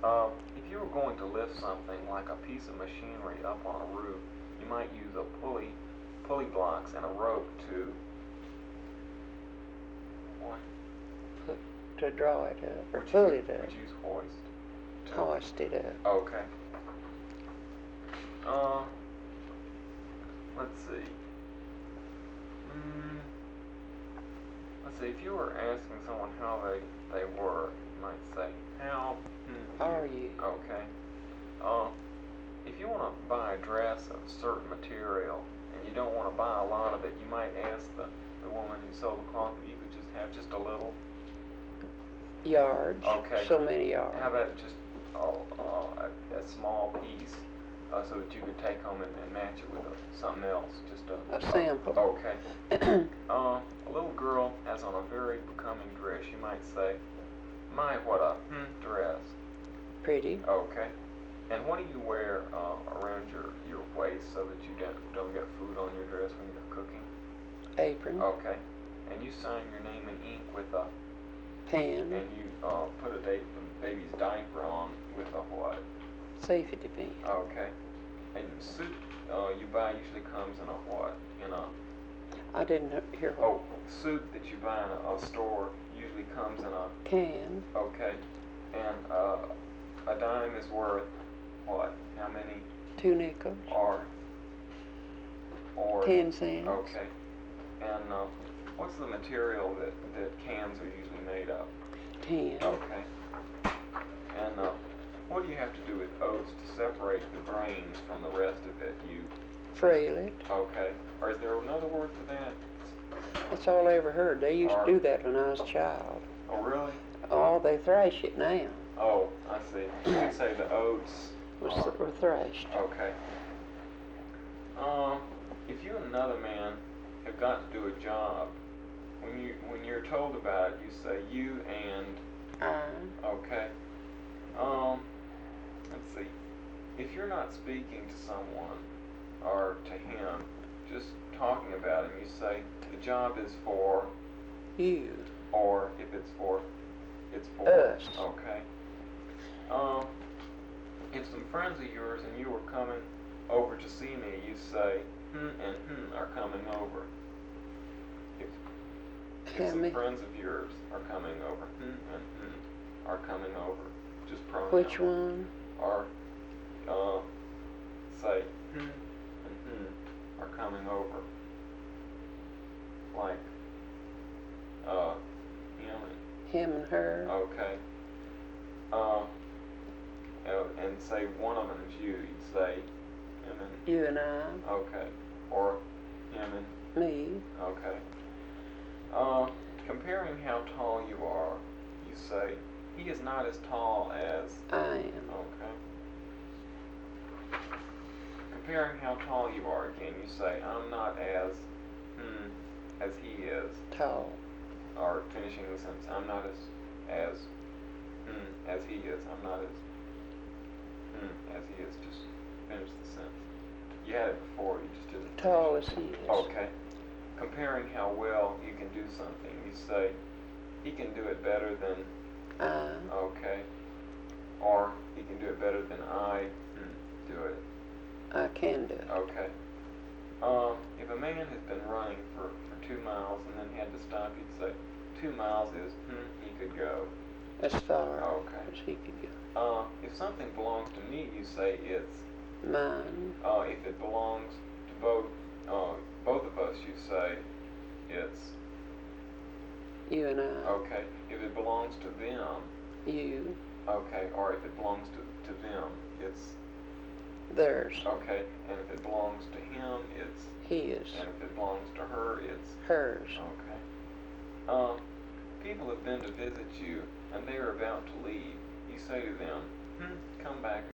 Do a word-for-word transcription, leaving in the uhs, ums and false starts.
Uh, if you were going to lift something like a piece of machinery up on a roof, you might use a pulley, pulley blocks and a rope to what? Put, to draw it up or Would pull you, it up. would you use hoist? To, Hoist it up. Okay. Uh, let's see. Mm, let's see. If you were asking someone how they they were, you might say, "How hmm, Are you? Okay. Uh, if you want to buy a dress of a certain material and you don't want to buy a lot of it, you might ask the, the woman who sold the cloth if you could just have just a little. Yards. Okay. So many yards. How about just uh, uh, a, a small piece uh, so that you could take home and, and match it with a, something else? Just a, A sample. Uh, okay. uh, a little girl has on a very becoming dress. You might say, "My, what a hmm, dress." Pretty. Okay. And what do you wear uh, around your, your waist so that you don't, don't get food on your dress when you're cooking? Apron. Okay. And you sign your name in ink with a Pen. and you uh, put a date, baby's diaper on with a what? Safety pin. Okay. And soup uh, you buy usually comes in a what? In a I didn't hear what. oh soup that you buy in a, a store usually comes in a Can. okay. And uh, a dime is worth what? How many? Two nickels. Or or Ten cents. okay. And uh, what's the material that, that cans are usually made of? Tin. Okay. And uh, what do you have to do with oats to separate the grains from the rest of it? You Frail it. okay. Or is there another word for that? That's all I ever heard. They used Or, to do that when I was a child. Oh really? Oh, they thrash it now. Oh, I see. You could say the oats Was are, were thrashed. okay. Um, if you and another man have got to do a job, when you when you're told about it, you say you and I. okay. Um, let's see. If you're not speaking to someone or to him, just talking about him, you say the job is for You. or if it's for it's for Us. okay. Um, if some friends of yours and you were coming over to see me, you say hmm and hmm are coming over. If, if How some many? friends of yours are coming over, hmm and hmm are coming over. Just pronouns. Which one? Or uh, say hmm and hmm are coming over. Like uh, him and Him and her. okay. Uh, uh, and say one of them is you. You'd say him and You and I. okay, or him and Me. okay. Uh, comparing how tall you are, you say he is not as tall as I am. okay. Comparing how tall you are again, you say I'm not as hmm as he is. Tall. Or finishing the sentence, I'm not as as hmm as he is. I'm not as hmm as he is. Just finish the sentence. You had it before, you just didn't. Tall as he is. Okay. Comparing how well you can do something, you say he can do it better than I. okay. Or he can do it better than I hmm, do it. I can do it. Okay. Uh, if a man has been running for, for two miles and then had to stop, you'd say two miles is hmm he could go. As far Okay. as he could go. Uh, if something belongs to me, you say it's Mine. uh, if it belongs to both uh, both of us, you say it's You and I. okay. If it belongs to them, You. okay. Or if it belongs to, to them, it's Theirs. okay. And if it belongs to him, it's His. and if it belongs to her, it's Hers. okay. Uh, people have been to visit you and they are about to leave. You say to them, hmm, come back